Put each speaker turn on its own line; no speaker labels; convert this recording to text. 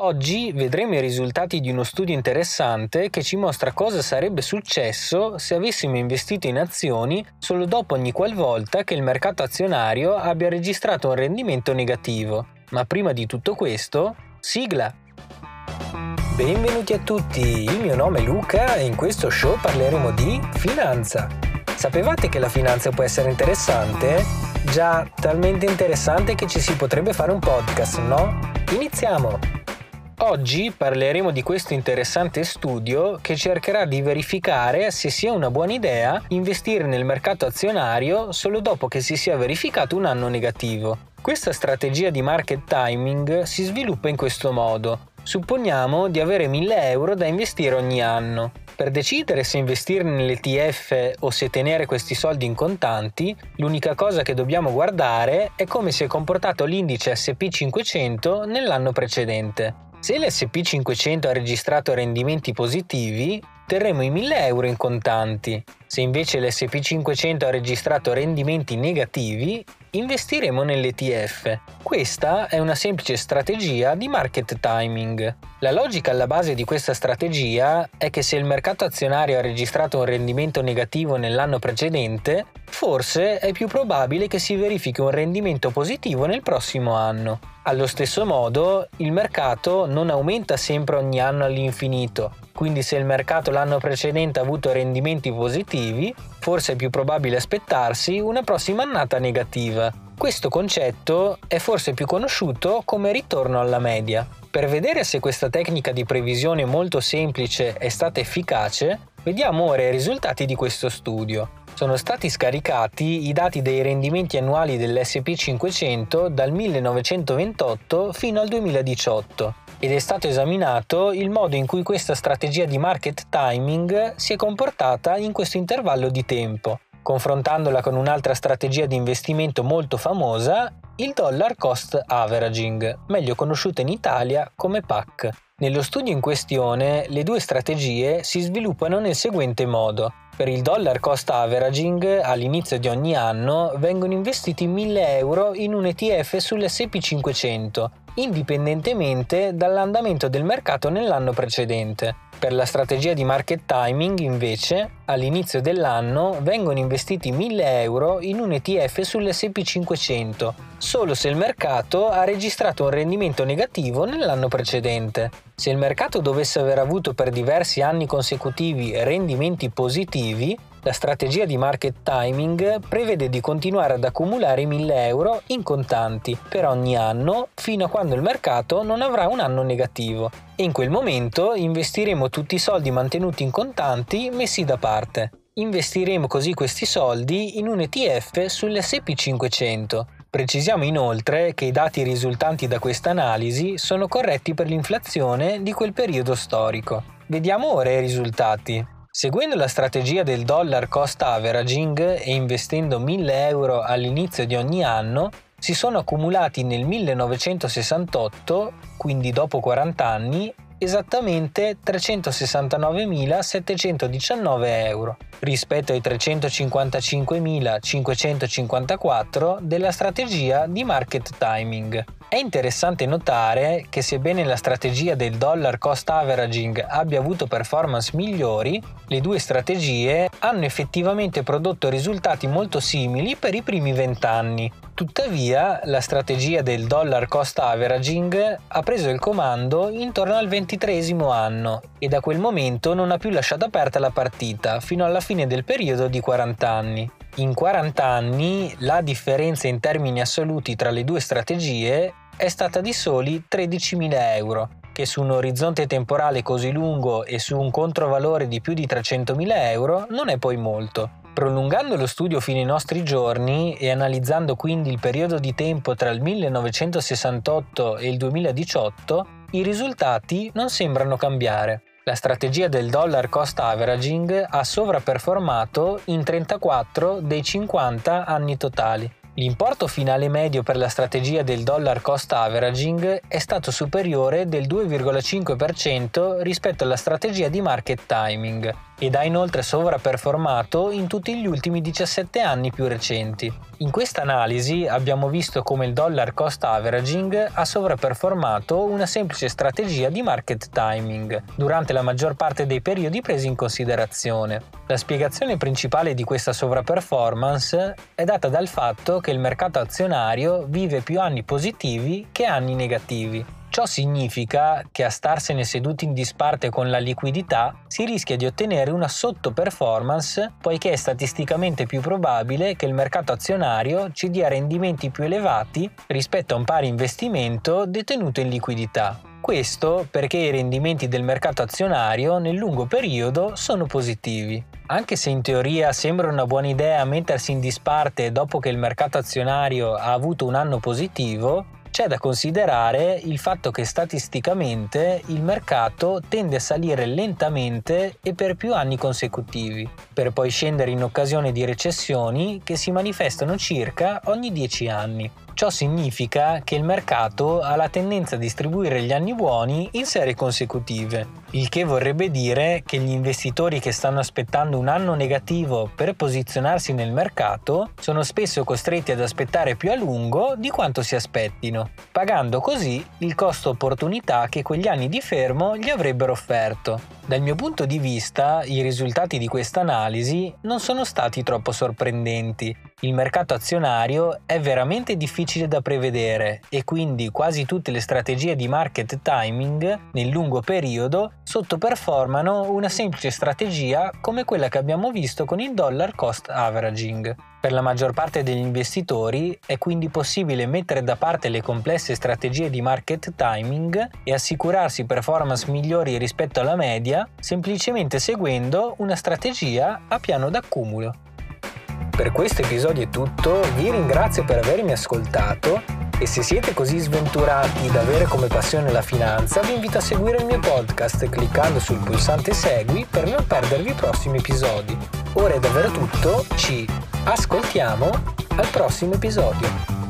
Oggi vedremo i risultati di uno studio interessante che ci mostra cosa sarebbe successo se avessimo investito in azioni solo dopo ogni qualvolta che il mercato azionario abbia registrato un rendimento negativo. Ma prima di tutto questo, sigla! Benvenuti a tutti, il mio nome è Luca e in questo show parleremo di finanza. Sapevate che la finanza può essere interessante? Già, talmente interessante che ci si potrebbe fare un podcast, no? Iniziamo! Oggi parleremo di questo interessante studio che cercherà di verificare se sia una buona idea investire nel mercato azionario solo dopo che si sia verificato un anno negativo. Questa strategia di market timing si sviluppa in questo modo. Supponiamo di avere 1.000 euro da investire ogni anno. Per decidere se investire nell'ETF o se tenere questi soldi in contanti, l'unica cosa che dobbiamo guardare è come si è comportato l'indice S&P 500 nell'anno precedente. Se l'S&P 500 ha registrato rendimenti positivi, terremo i 1.000 euro in contanti. Se invece l'S&P 500 ha registrato rendimenti negativi, investiremo nell'ETF. Questa è una semplice strategia di market timing. La logica alla base di questa strategia è che se il mercato azionario ha registrato un rendimento negativo nell'anno precedente, forse è più probabile che si verifichi un rendimento positivo nel prossimo anno. Allo stesso modo, il mercato non aumenta sempre ogni anno all'infinito, quindi se il mercato l'anno precedente ha avuto rendimenti positivi, forse è più probabile aspettarsi una prossima annata negativa. Questo concetto è forse più conosciuto come ritorno alla media. Per vedere se questa tecnica di previsione molto semplice è stata efficace, vediamo ora i risultati di questo studio. Sono stati scaricati i dati dei rendimenti annuali dell'S&P 500 dal 1928 fino al 2018 ed è stato esaminato il modo in cui questa strategia di market timing si è comportata in questo intervallo di tempo, confrontandola con un'altra strategia di investimento molto famosa, il Dollar Cost Averaging, meglio conosciuta in Italia come PAC. Nello studio in questione, le due strategie si sviluppano nel seguente modo. Per il Dollar Cost Averaging, all'inizio di ogni anno, vengono investiti 1.000 euro in un ETF sull'S&P 500, indipendentemente dall'andamento del mercato nell'anno precedente. Per la strategia di market timing, invece, all'inizio dell'anno vengono investiti 1.000 euro in un ETF sull'S&P 500, solo se il mercato ha registrato un rendimento negativo nell'anno precedente. Se il mercato dovesse aver avuto per diversi anni consecutivi rendimenti positivi, la strategia di market timing prevede di continuare ad accumulare i 1.000 euro in contanti per ogni anno fino a quando il mercato non avrà un anno negativo e in quel momento investiremo tutti i soldi mantenuti in contanti messi da parte. Investiremo così questi soldi in un ETF sull'S&P 500. Precisiamo inoltre che i dati risultanti da questa analisi sono corretti per l'inflazione di quel periodo storico. Vediamo ora i risultati. Seguendo la strategia del Dollar Cost Averaging e investendo 1.000 euro all'inizio di ogni anno, si sono accumulati nel 1968, quindi dopo 40 anni, esattamente 369.719 euro, rispetto ai 355.554 della strategia di market timing. È interessante notare che sebbene la strategia del Dollar Cost Averaging abbia avuto performance migliori, le due strategie hanno effettivamente prodotto risultati molto simili per i primi 20 anni. Tuttavia, la strategia del Dollar Cost Averaging ha preso il comando intorno al 23° anno e da quel momento non ha più lasciato aperta la partita fino alla fine del periodo di 40 anni. In 40 anni la differenza in termini assoluti tra le due strategie è stata di soli 13.000 euro, che su un orizzonte temporale così lungo e su un controvalore di più di 300.000 euro non è poi molto. Prolungando lo studio fino ai nostri giorni e analizzando quindi il periodo di tempo tra il 1968 e il 2018, i risultati non sembrano cambiare. La strategia del Dollar Cost Averaging ha sovraperformato in 34 dei 50 anni totali. L'importo finale medio per la strategia del Dollar Cost Averaging è stato superiore del 2,5% rispetto alla strategia di market timing. ed ha inoltre sovraperformato in tutti gli ultimi 17 anni più recenti. In questa analisi abbiamo visto come il dollar cost averaging ha sovraperformato una semplice strategia di market timing durante la maggior parte dei periodi presi in considerazione. La spiegazione principale di questa sovraperformance è data dal fatto che il mercato azionario vive più anni positivi che anni negativi. Ciò significa che a starsene seduti in disparte con la liquidità si rischia di ottenere una sottoperformance, poiché è statisticamente più probabile che il mercato azionario ci dia rendimenti più elevati rispetto a un pari investimento detenuto in liquidità. Questo perché i rendimenti del mercato azionario nel lungo periodo sono positivi. Anche se in teoria sembra una buona idea mettersi in disparte dopo che il mercato azionario ha avuto un anno positivo, c'è da considerare il fatto che statisticamente il mercato tende a salire lentamente e per più anni consecutivi, per poi scendere in occasione di recessioni che si manifestano circa ogni 10 anni. Ciò significa che il mercato ha la tendenza a distribuire gli anni buoni in serie consecutive, il che vorrebbe dire che gli investitori che stanno aspettando un anno negativo per posizionarsi nel mercato sono spesso costretti ad aspettare più a lungo di quanto si aspettino, pagando così il costo opportunità che quegli anni di fermo gli avrebbero offerto. Dal mio punto di vista, i risultati di questa analisi non sono stati troppo sorprendenti. Il mercato azionario è veramente difficile da prevedere e quindi quasi tutte le strategie di market timing nel lungo periodo sottoperformano una semplice strategia come quella che abbiamo visto con il dollar cost averaging. Per la maggior parte degli investitori è quindi possibile mettere da parte le complesse strategie di market timing e assicurarsi performance migliori rispetto alla media semplicemente seguendo una strategia a piano d'accumulo. Per questo episodio è tutto, vi ringrazio per avermi ascoltato e se siete così sventurati da avere come passione la finanza, vi invito a seguire il mio podcast cliccando sul pulsante segui per non perdervi i prossimi episodi. Ora è davvero tutto, ci ascoltiamo al prossimo episodio.